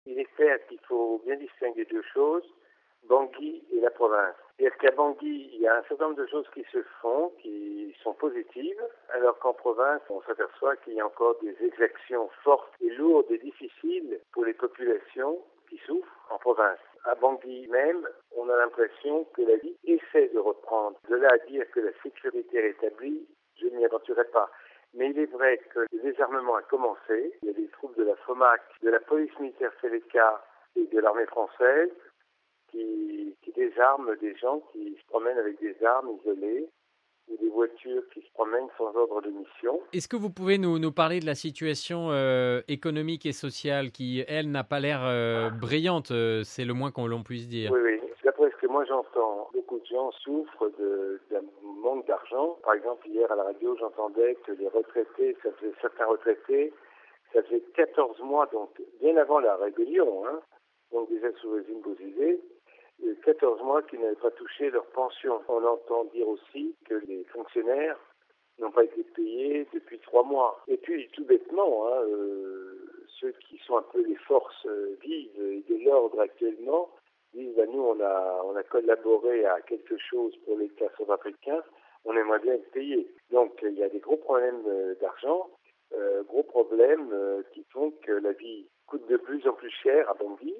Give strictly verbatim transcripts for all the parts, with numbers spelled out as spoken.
Il est clair qu'il faut bien distinguer deux choses, Bangui et la province. C'est-à-dire qu'à Bangui, il y a un certain nombre de choses qui se font, qui sont positives, alors qu'en province, on s'aperçoit qu'il y a encore des exactions fortes et lourdes et difficiles pour les populations qui souffrent en province. À Bangui même, on a l'impression que la vie essaie de reprendre. De là à dire que la sécurité est rétablie, je n'y aventurerai pas. Mais il est vrai que le désarmement a commencé. Il y a des troupes de la FOMAC, de la police militaire Séléka et de l'armée française qui, qui désarment des gens qui se promènent avec des armes isolées ou des voitures qui se promènent sans ordre de mission. Est-ce que vous pouvez nous, nous parler de la situation euh, économique et sociale qui, elle, n'a pas l'air euh, brillante, euh, c'est le moins qu'on l'on puisse dire. Oui, oui. D'après ce que moi j'entends, beaucoup de gens souffrent de, d'un manque d'argent. Par exemple, hier à la radio, j'entendais que les retraités, ça faisait certains retraités, ça faisait quatorze mois, donc bien avant la rébellion, hein, donc déjà sous le régime Bozizé, quatorze mois qu'ils n'avaient pas touché leur pension. On entend dire aussi que les fonctionnaires n'ont pas été payés depuis trois mois. Et puis, tout bêtement, hein, euh, ceux qui sont un peu les forces euh, vives et de l'ordre actuellement disent bah, nous, on a, on a collaboré à quelque chose pour l'État centrafricain, on aimerait bien être payé. Donc, il y a des gros problèmes euh, d'argent, euh, gros problèmes euh, qui font que la vie coûte de plus en plus cher à Bangui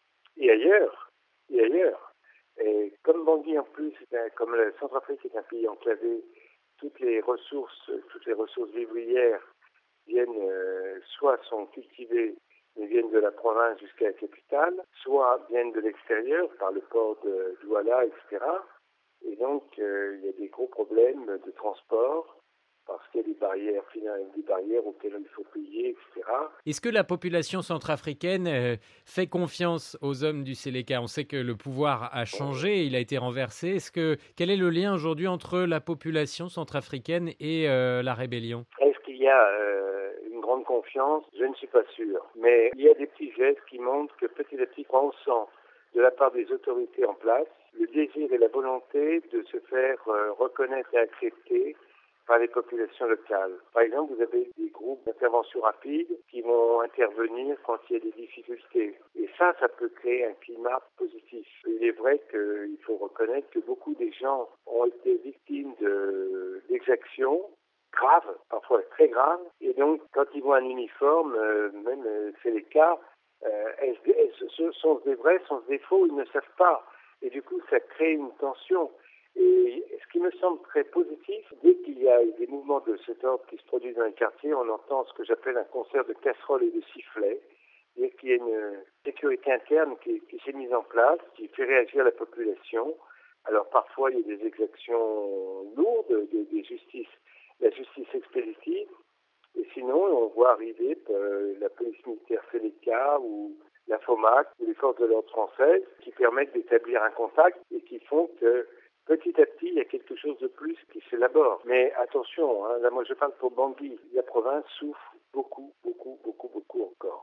et ailleurs. Et ailleurs. Et comme Bangui, en plus, ben, comme la Centrafrique est un pays enclavé, toutes les ressources, toutes les ressources vivrières viennent, euh, soit sont cultivées, mais viennent de la province jusqu'à la capitale, soit viennent de l'extérieur, par le port de Douala, et cetera. Et donc, euh, il y a des gros problèmes de transport, parce qu'il y a des barrières, des barrières auxquelles il faut payer, et cetera. Est-ce que la population centrafricaine euh, fait confiance aux hommes du Séléka? On sait que le pouvoir a changé, il a été renversé. Est-ce que, quel est le lien aujourd'hui entre la population centrafricaine et euh, la rébellion? Est-ce qu'il y a euh, une grande confiance? Je ne suis pas sûr. Mais il y a des petits gestes qui montrent que petit à petit, on sent de la part des autorités en place le désir et la volonté de se faire euh, reconnaître et accepter par les populations locales. Par exemple, vous avez des groupes d'intervention rapide qui vont intervenir quand il y a des difficultés. Et ça, ça peut créer un climat positif. Il est vrai qu'il faut reconnaître que beaucoup des gens ont été victimes de, d'exactions graves, parfois très graves. Et donc, quand ils voient un uniforme, euh, même euh, c'est les cas, euh, est-ce, est-ce, sont des vrais, sont des faux, ils ne savent pas. Et du coup, ça crée une tension. Et ce qui me semble très positif, dès qu'il y a des mouvements de cet ordre qui se produisent dans les quartiers, on entend ce que j'appelle un concert de casseroles et de sifflets. C'est-à-dire qu'il y a une sécurité interne qui, qui s'est mise en place, qui fait réagir la population. Alors parfois, il y a des exactions lourdes, des, des justices, la justice expéditive. Et sinon, on voit arriver euh, la police militaire Séléka ou la FOMAC ou les forces de l'ordre françaises qui permettent d'établir un contact et qui font que petit à petit, il y a quelque chose de plus qui s'élabore. Mais attention, hein, là moi je parle pour Bangui, la province souffre beaucoup, beaucoup, beaucoup, beaucoup encore.